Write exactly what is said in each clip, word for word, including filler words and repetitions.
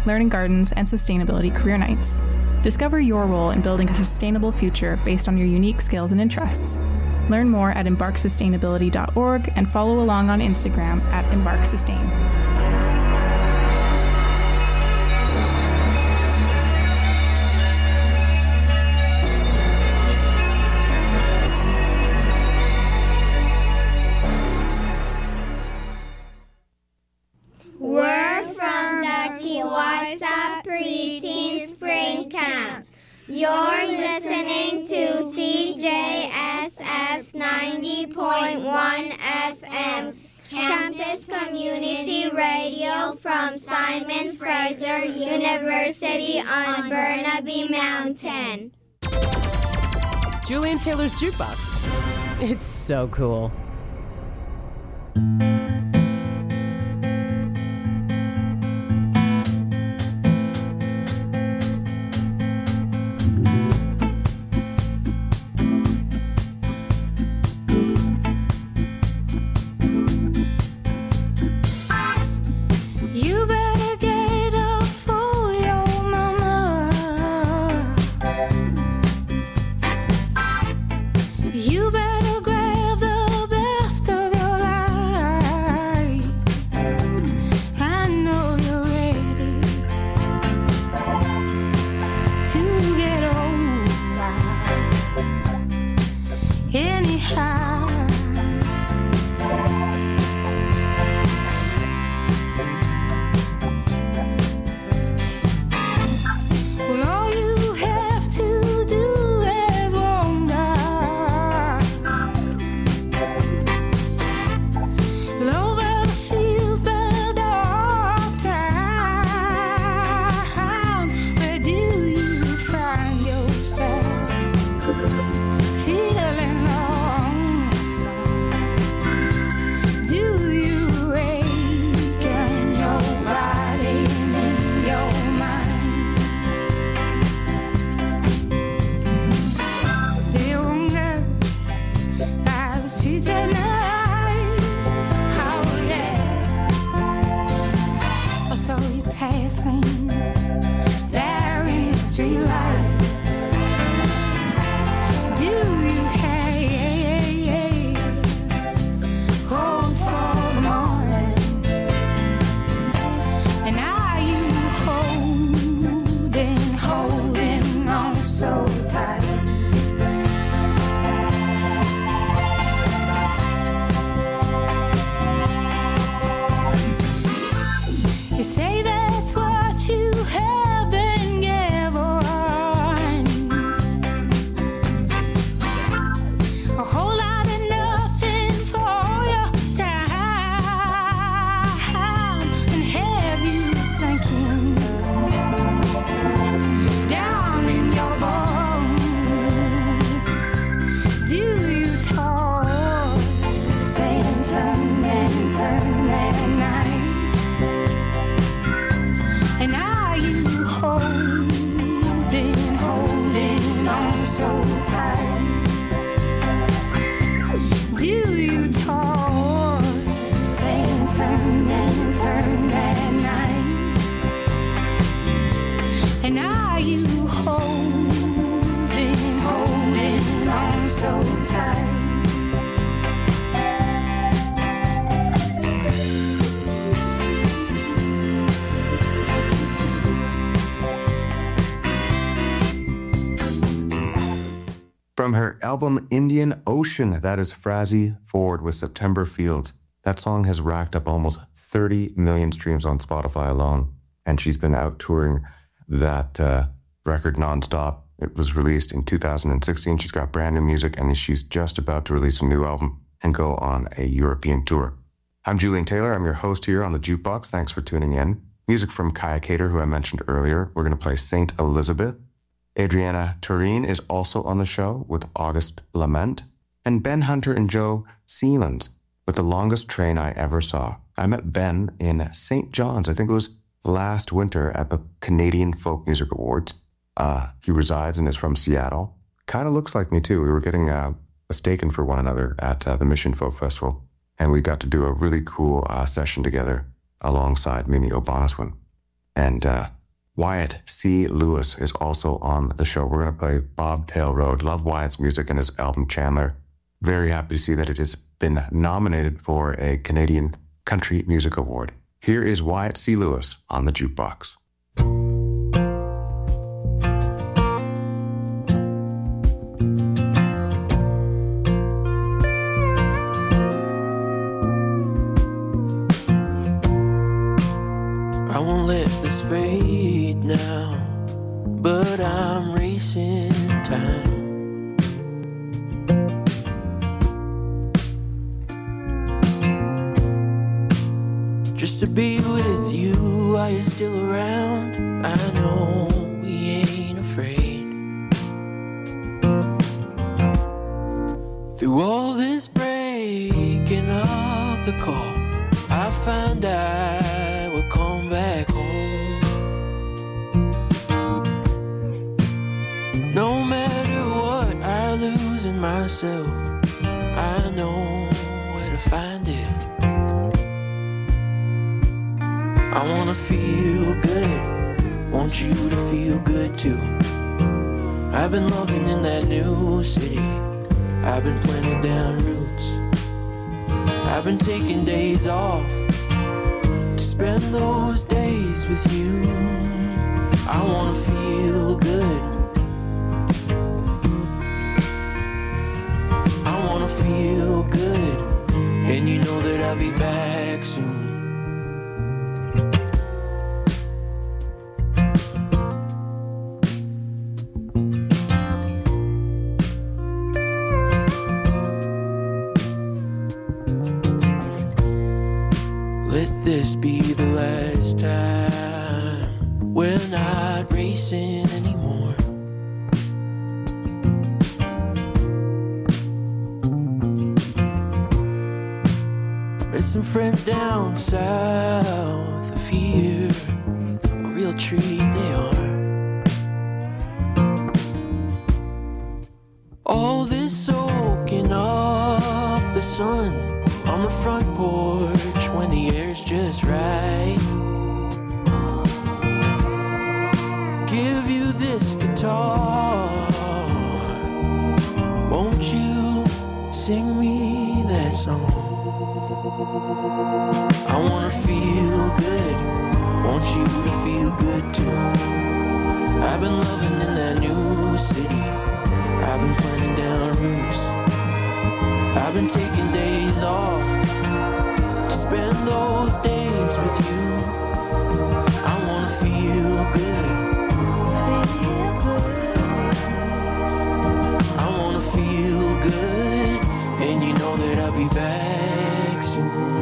learning gardens, and sustainability career nights. Discover your role in building a sustainable future based on your unique skills and interests. Learn more at embark sustainability dot org and follow along on Instagram at embark sustain. We're from the Kiwasa Preteen Spring Camp. You're listening to C J S F ninety point one F M, Campus Community Radio from Simon Fraser University on Burnaby Mountain. Julian Taylor's Jukebox. It's so cool. You better grab the best of your life. I know you're ready to get older. Anyhow. From her album Indian Ocean, that is Frazzy Ford with September Fields. That song has racked up almost thirty million streams on Spotify alone, and she's been out touring that uh, record nonstop. It was released in two thousand sixteen. She's got brand new music, and she's just about to release a new album and go on a European tour. I'm Julian Taylor. I'm your host here on the Jukebox. Thanks for tuning in. Music from Kaya Cater, who I mentioned earlier. We're going to play Saint Elizabeth. Adriana Turin is also on the show with August Lament. And Ben Hunter and Joe Sealands with The Longest Train I Ever Saw. I met Ben in Saint John's, I think it was last winter at the Canadian Folk Music Awards. Uh, he resides and is from Seattle. Kind of looks like me too. We were getting uh, mistaken for one another at uh, the Mission Folk Festival. And we got to do a really cool uh, session together alongside Mimi O'Bonaswin. And uh, Wyatt C. Lewis is also on the show. We're going to play Bobtail Road. Love Wyatt's music and his album Chandler. Very happy to see that it has been nominated for a Canadian Country Music Award. Here is Wyatt C. Lewis on the Jukebox. I won't let this fade now, but I'm racing time. Just to be with you while you're still around. I know we ain't afraid. Through all this breaking up the call, I found I would come back home. No matter what I lose in myself, I know where to find it. I wanna feel good, want you to feel good too. I've been loving in that new city, I've been planting down roots. I've been taking days off to spend those days with you. I wanna feel good, I wanna feel good, and you know that I'll be back soon. Let this be the last time. We're not racing anymore. Met some friends down south of here, a real treat they are. All this soaking up the sun on the front porch when the air's just right. Give you this guitar, won't you sing me that song? I wanna feel good, want you to feel good too. I've been loving in that new city, I've been planting down roots. I've been taking days off to spend those days with you. I wanna feel good, I wanna feel good, and you know that I'll be back soon.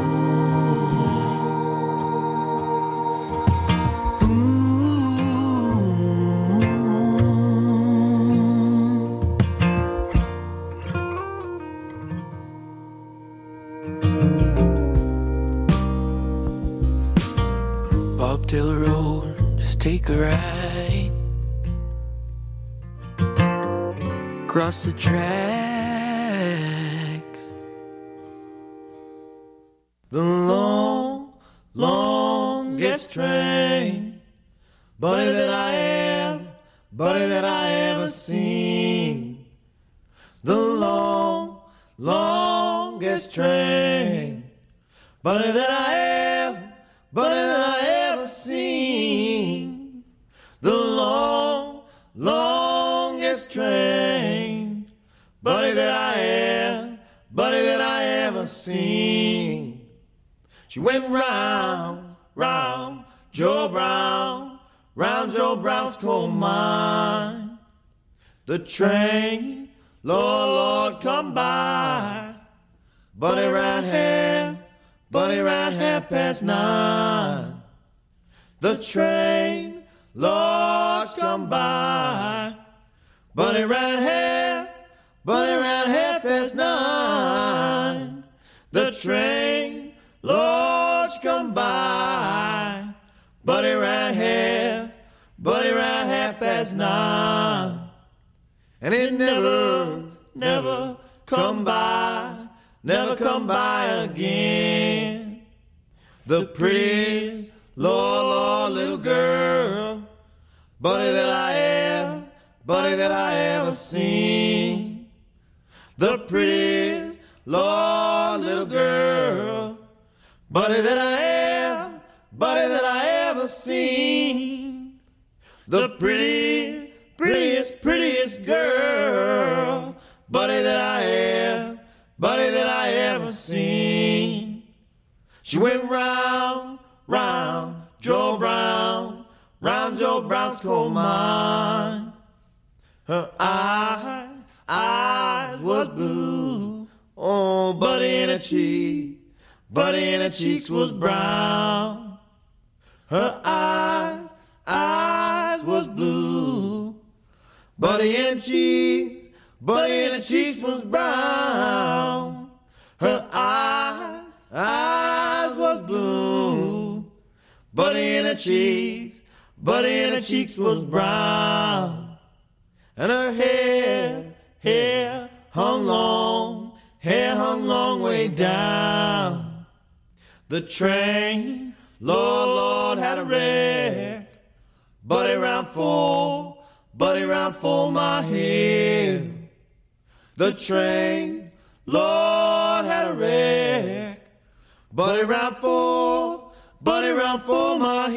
Bobtail Road, just take a ride across the tracks. The long, longest train, buddy, that I have, buddy, that I ever seen. The long, longest train, buddy, that I have, buddy, that I ever seen. The long, longest train, buddy, that I have, buddy, that I ever seen. She went round, round Joe Brown, round Joe Brown's coal mine. The train, Lord, Lord, come by, buddy, ran half, buddy, ran half past nine. The train, Lord, come by, buddy, ran half, buddy, ran half past nine. The train, Lord, come by, buddy, ran half, buddy, ran half past nine. And it never, never come by, never come by again. The prettiest, Lord, Lord, little girl buddy that I have, buddy that I ever seen. The prettiest, Lord, little girl, buddy that I have, buddy that I ever seen. The prettiest, prettiest, prettiest girl, buddy that I have, buddy that I ever seen. She went round, round Joe Brown, round Joe Brown's coal mine. Her eyes, eyes was blue. Oh, buddy in her cheek, buddy in her cheeks was brown. Her eyes, eyes was blue. Buddy in her cheeks, buddy in her cheeks was brown. Her eyes, eyes was blue. Buddy in her cheeks, buddy in her cheeks was brown. And her hair, hair hung long, hair hung long way down. The train, Lord, Lord, had a wreck. Buddy round four, buddy round four my hill. The train, Lord, had a wreck. Buddy round four, buddy round four my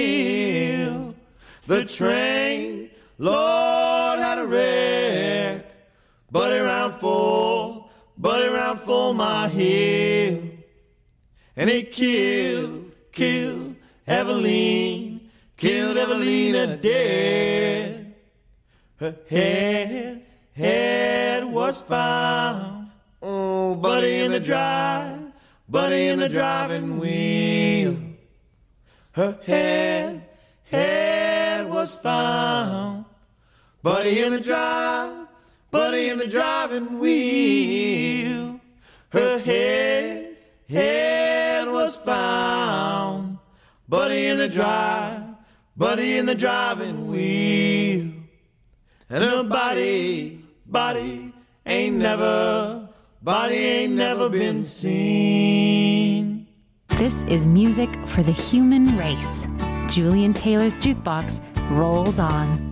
hill. The train, Lord, had a wreck. Buddy round four, buddy round four my hill. And it killed, killed Eveline, killed Evelina dead. Her head, head was found. Oh, buddy in the drive, buddy in the driving wheel. Her head, head was found. Buddy in the drive, buddy in the driving wheel. Her head, head was found. Buddy in the drive, buddy in the driving wheel. And her body, body ain't never, body ain't never been seen. This is music for the human race. Julian Taylor's Jukebox rolls on.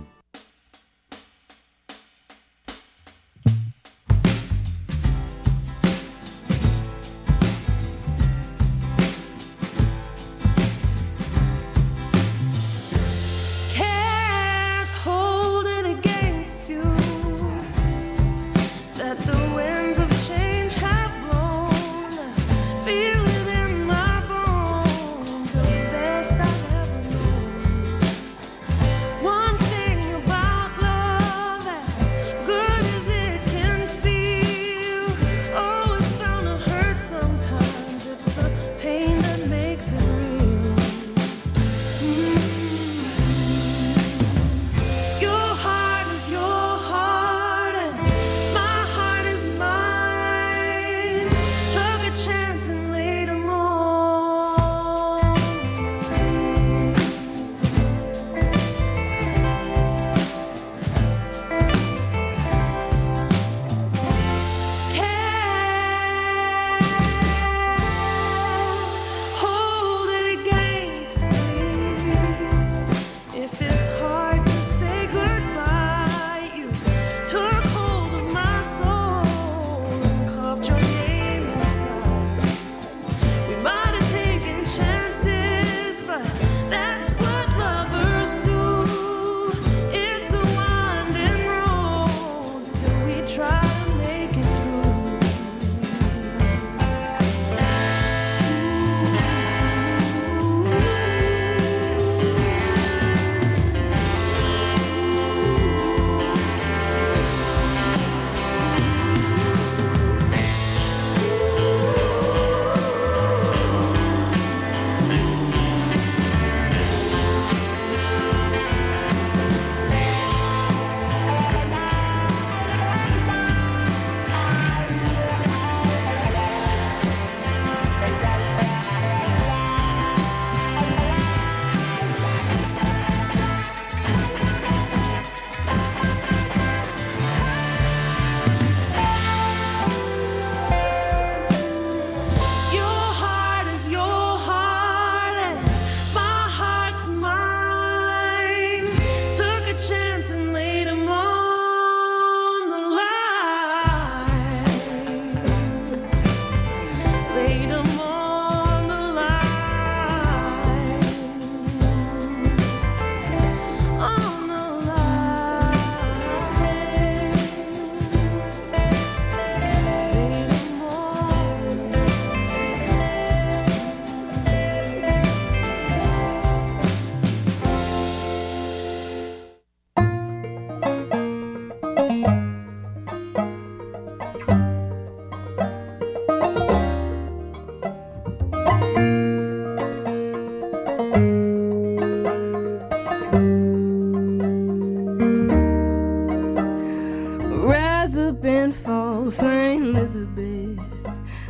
One thing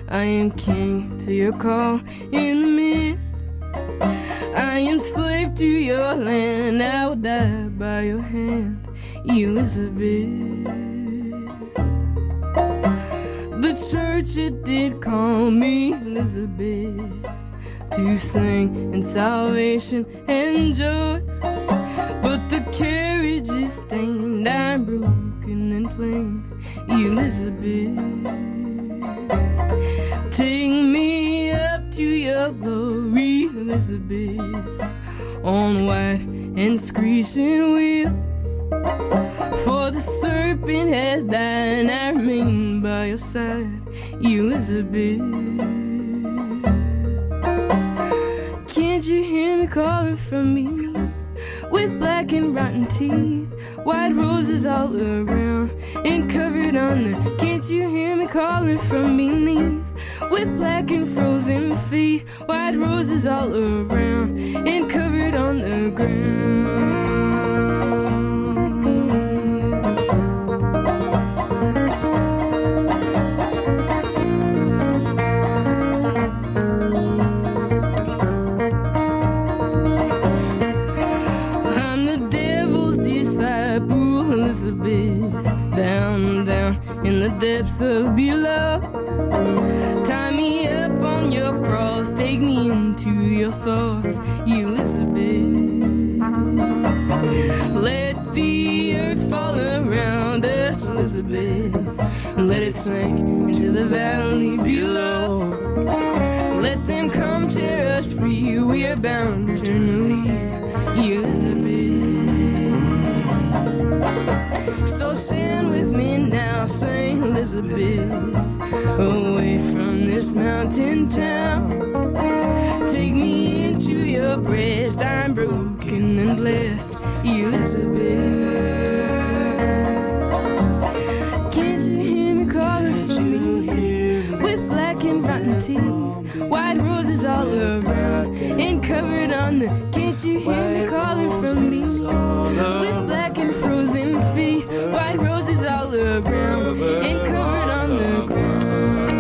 I am king to your call in the mist. I am slave to your land, and I will die by your hand, Elizabeth. The church, it did call me Elizabeth to sing in salvation and joy, but the carriage is stained, I'm broken and plain, Elizabeth. Take me up to your glory, Elizabeth, on white and screeching wheels. For the serpent has died, and I remain by your side, Elizabeth. Can't you hear me calling from beneath, with black and rotten teeth, white roses all around and covered on the... Can't you hear me calling from beneath, with black and frozen feet, white roses all around and covered on the ground? I'm the devil's disciple, Elizabeth, down, down in the depths of below. Tie me up on your cross, take me into your thoughts, Elizabeth. Let the earth fall around us, Elizabeth, and let it sink into the valley below. Let them come tear us free, we are bound eternally, Elizabeth. So stand with me now, Saint Elizabeth, away from this mountain town. Take me into your breast, I'm broken and blessed, Elizabeth. Can't you hear me calling for me, with black and rotten teeth, white roses all around and covered on the... Can't you hear me calling from me, with black and frozen feet, white roses all around and covered on the ground,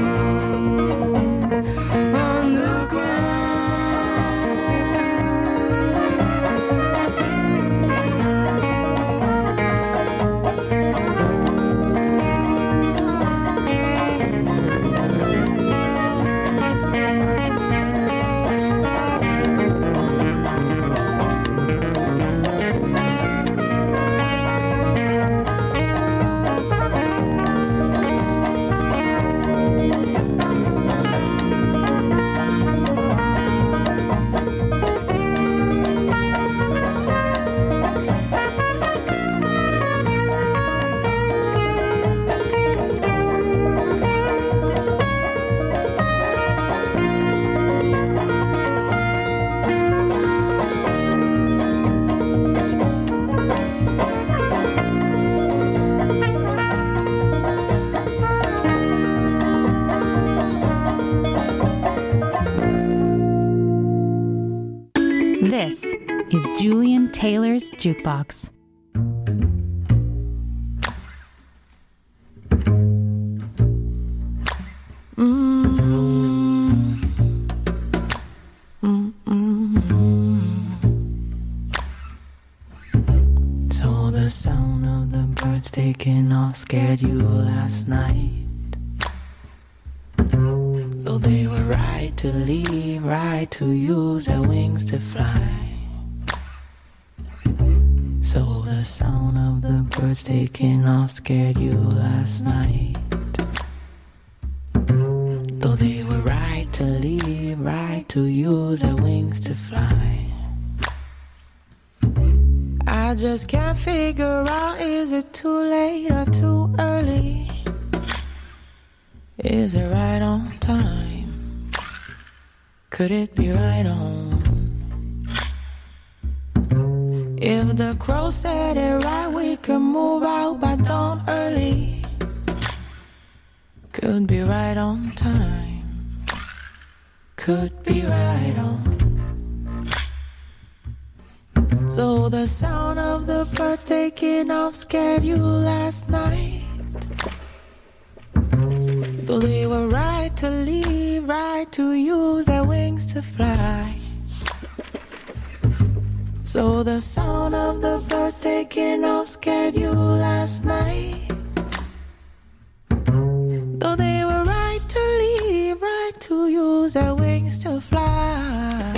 on the ground. This is Julian Taylor's Jukebox. So the sound of the birds taking off scared you last night. Though they were right to leave, right to use their wings to fly. So the sound of the birds taking off scared you last night. Though they were right to leave, right to use their wings to fly. I just can't figure out, is it too late or too early? Is it right on time? Could it be right on? If the crow said it right, we could move out by dawn early. Could be right on time. Could be right on. So the sound of the birds taking off scared you last night. Though they were right to leave, right to use their wings to fly. So the sound of the birds taking off scared you last night. Though they were right to leave, right to use their wings to fly.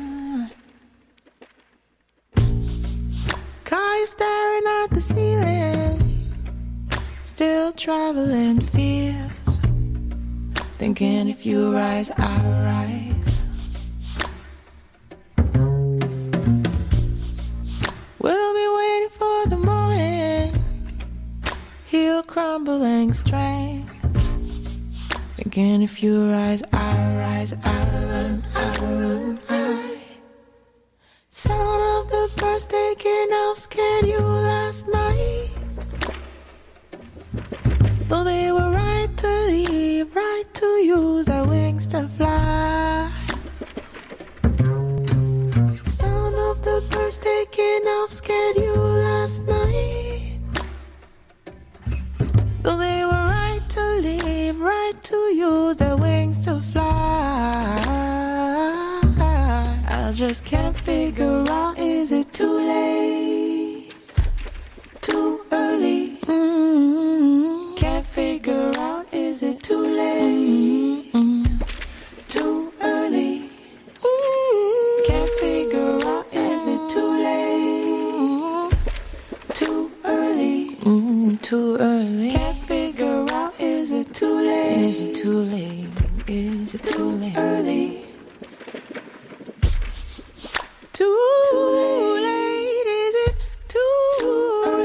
Car is staring at the ceiling, still traveling fears, thinking if you rise, I'll rise. We'll be waiting for the morning, he'll crumbling strength, thinking if you rise, I'll rise, I'll run, I'll run, I. Sound of the birds taking off scared you last night. Though they were right to leave, right to use their wings to fly. Sound of the birds taking off scared you last night. Though they were right to leave, right to use their wings to fly. I just can't figure out, is it too late? Too early? Mm-hmm. Can't figure out, is it too late? Mm-hmm. Too early? Mm-hmm. Can't figure out, is it too late? Too early? Mm-hmm. Too early? Can't figure out, is it too late? Is it too late? Is it too late? Early? Too, too late. Is it too, too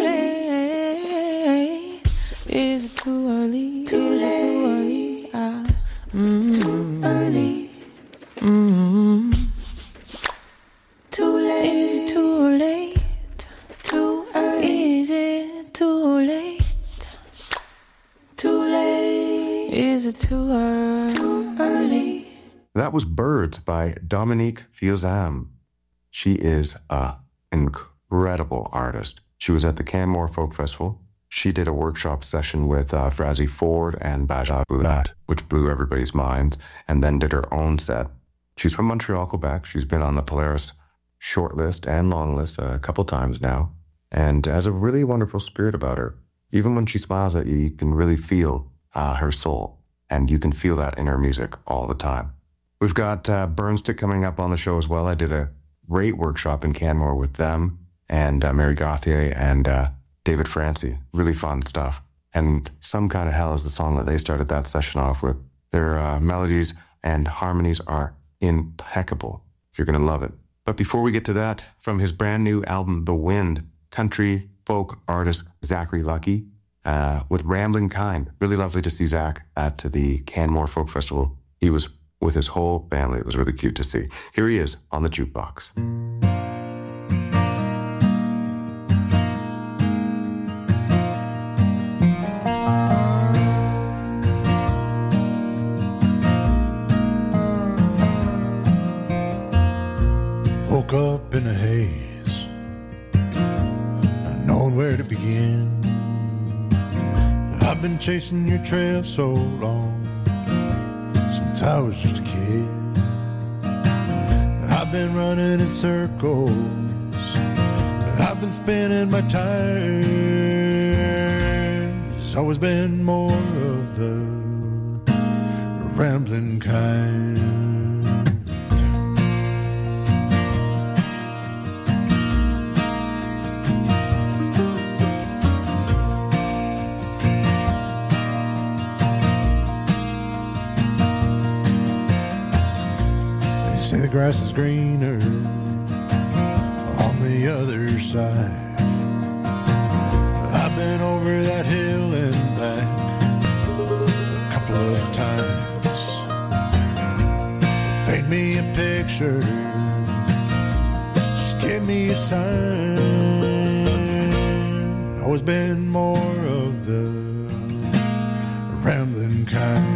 late? Is it too early? Too Is late. It too early? Uh, mm-hmm. Too early. Mm-hmm. Too late. Is it too late? Too early. Is it too late? Too late. Is it too early? Too early. That was Birds by Dominique Filzam. She is an incredible artist. She was at the Canmore Folk Festival. She did a workshop session with uh, Frazzy Ford and Baja Bulat, which blew everybody's minds, and then did her own set. She's from Montreal, Quebec. She's been on the Polaris shortlist and longlist a couple times now, and has a really wonderful spirit about her. Even when she smiles at you, you can really feel uh, her soul, and you can feel that in her music all the time. We've got uh, Burnstick coming up on the show as well. I did a great workshop in Canmore with them and uh, Mary Gauthier and uh, David Francie. Really fun stuff. And Some Kind of Hell is the song that they started that session off with. Their uh, melodies and harmonies are impeccable. You're going to love it. But before we get to that, from his brand new album, The Wind, country folk artist Zachary Lucky uh, with Rambling Kind. Really lovely to see Zach at the Canmore Folk Festival. He was with his whole family. It was really cute to see. Here he is on the jukebox. Woke up in a haze, not knowing where to begin. I've been chasing your trail so long, since I was just a kid. I've been running in circles, I've been spinning my tires. Always been more of the rambling kind. Say the grass is greener on the other side. I've been over that hill and back a couple of times. Paint me a picture, just give me a sign. Always been more of the rambling kind.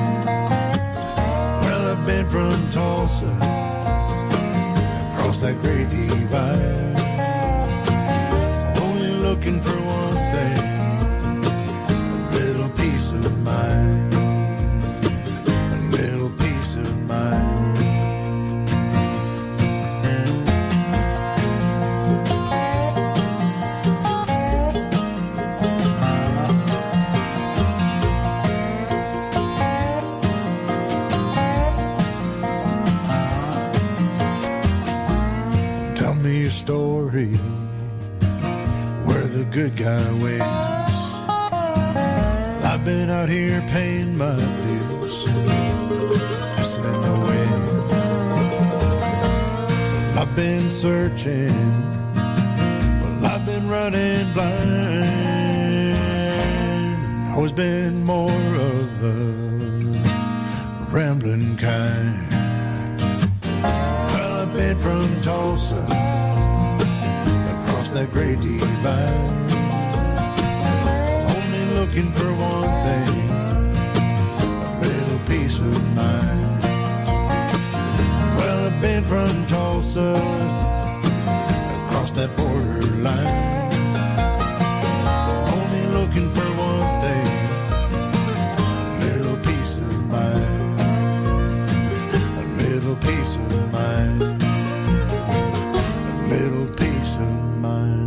I've been from Tulsa, across that great divide, only looking for one thing, a little peace of mind. where the good guy wins. I've been out here paying my dues, pissing in the wind. I've been searching, well, I've been running blind. Always been more of the rambling kind. Well, I've been from Tulsa across that great divide, only looking for one thing, a little peace of mind. Well, I've been from Tulsa across that borderline, only looking for one thing, a little peace of mind, a little peace of mind, a little peace of mind.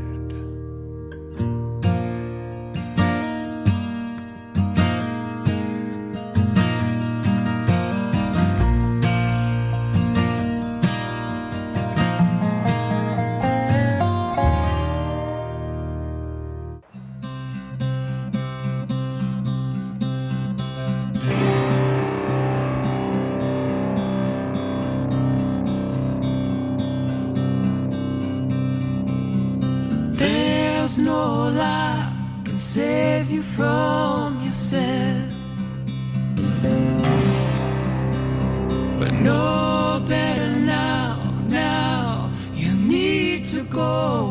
There's no lie can save you from yourself, but no better now, now you need to go.